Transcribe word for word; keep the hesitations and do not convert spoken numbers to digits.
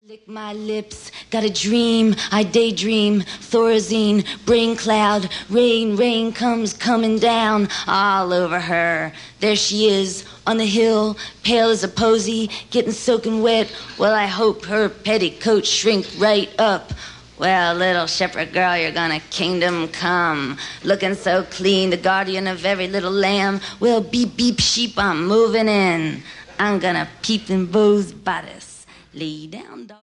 Lick my lips, got a dream, I daydream, Thorazine, brain cloud, rain, rain comes coming down all over her. There she is, on the hill, pale as a posy, getting soaking wet. Well, I hope her petticoats shrink right up. Well, little shepherd girl, you're gonna kingdom come. Looking so clean, the guardian of every little lamb. Well, beep, beep, sheep, I'm moving in. I'm gonna peep in Beau's bodice. Lay down, dog.